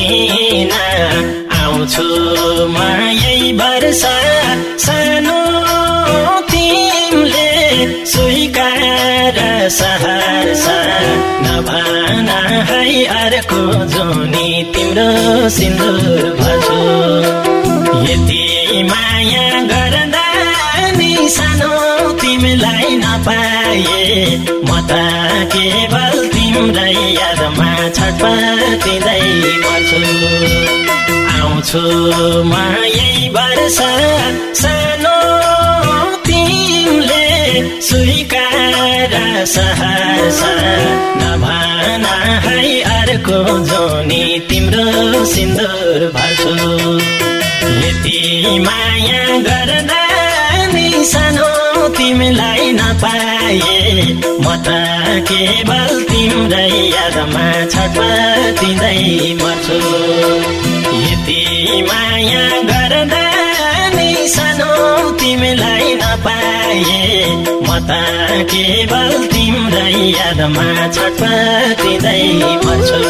महिना आउँछु म यही वर्ष सानो तिमीले स्वीकार सहर्ष नभन है अर्को जोनी तिम्रो सिन्दुर भर्छु यति माया गर्दा नि सानो तिमीलाई नपाए म त केवल तिम्रै यादमा छटपटिँदै मर्छु आउँछु म यही वर्ष सानो तिमीले स्वीकार सहर्ष नभन है अर्को जोनी तिम्रो सिन्दुर भर्छु यति माया गर्दा नि सानो तिमीलाई नपाए म त केवल तिम्रै यादमा छटपटिँदै मर्छु यति माया गर्दा नि सानो तिमीलाई नपाए म त केवल तिम्रै यादमा छटपटिँदै मर्छु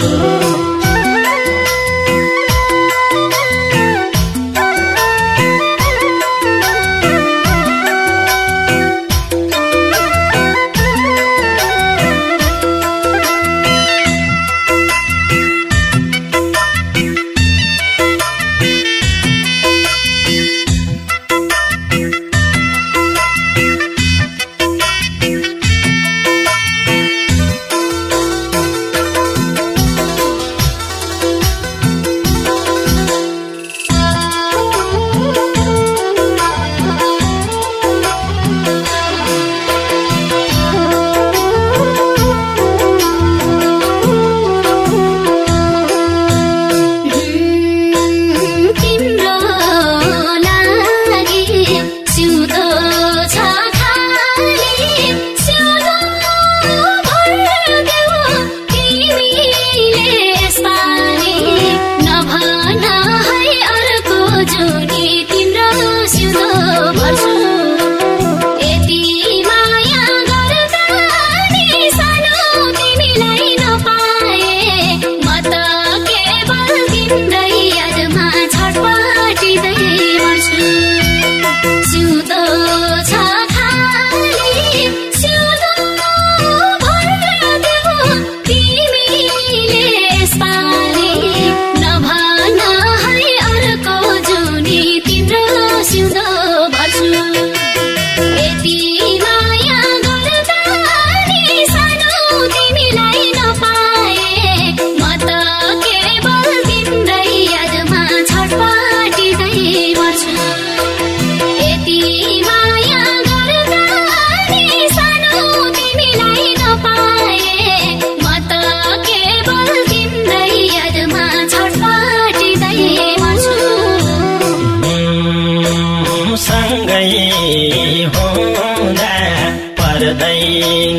पर्दैन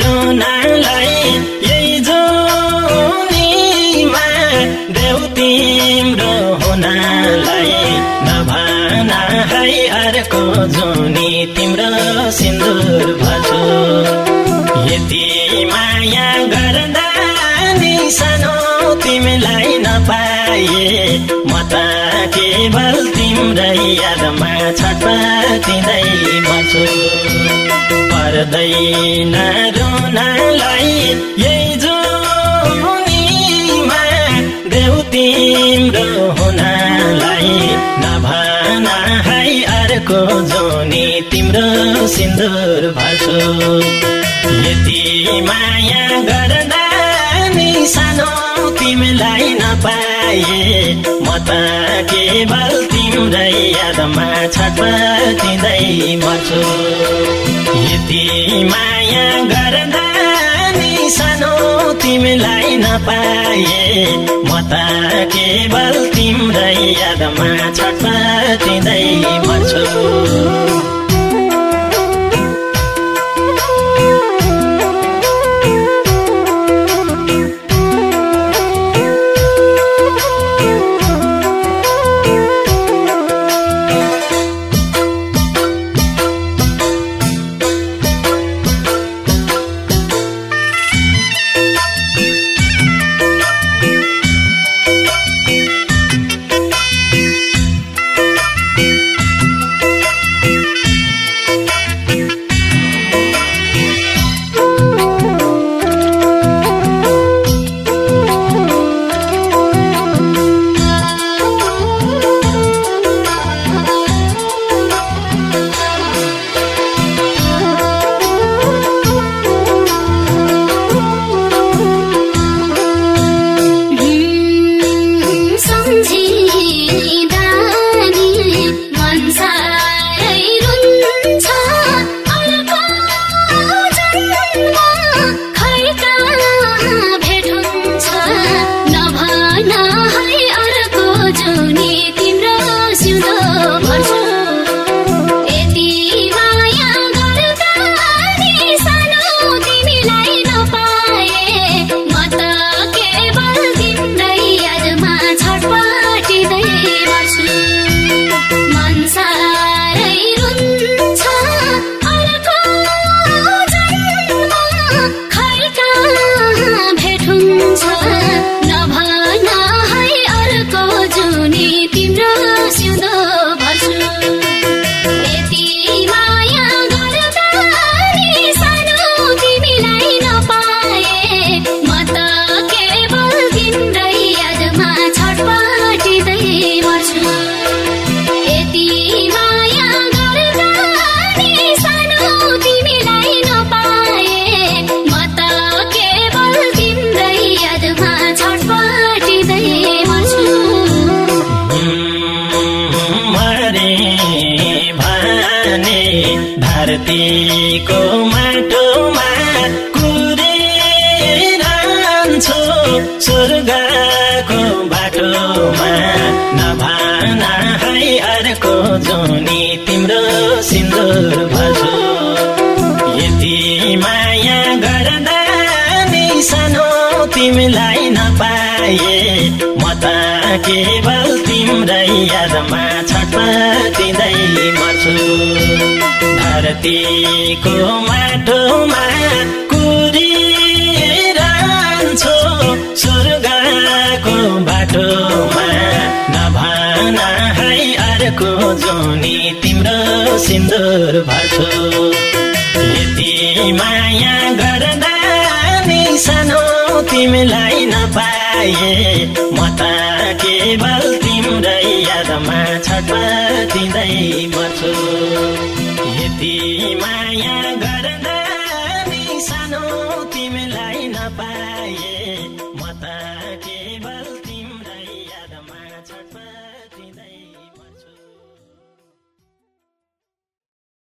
रुनालाई यही जोनीमा देउ तिम्रो हुनालाई नभन है अर्को जोनी तिम्रो सिन्दुर भर्छु यति माया गर्दा नि सानो तिमीलाई नपाए म त केवल तिम्रै यादमा छटपटिँदै मर्छु पर्दैन रुनालाई यही जोनीमा देउ तिम्रो हुनालाई नभन है अर्को जोनी तिम्रो सिन्दुर भर्छु यति माया गर्दा नि सानो तिमीलाई नपाए म त केवल तिम्रै यादमा छटपटिँदै मर्छु यति माया गर्दा नि सानो तिमीलाई नपाए म त केवल तिम्रै यादमा छटपटिँदै मर्छु धरतीको माटोमा कुरिरहन्छु स्वर्गको बाटोमा नभाना है अर्को जोनी तिम्रो सिन्दुर भर्छु यति माया गर्दा नि सानो तिमीलाई नपाए म त केवल तिम्रै यादमा छटपटिँदै मर्छु धरतीको माटोमा कुरिरहन्छु स्वर्गको बाटोमा नभाना है अर्को जोनी तिम्रो सिन्दुर भर्छु यति माया गर्दा नि सानो तिमीलाई नपाए म त केवल तिम्रै यादमा छटपटिँदै मर्छु यति माया गर्दा नि सानो तिमीलाई नपाए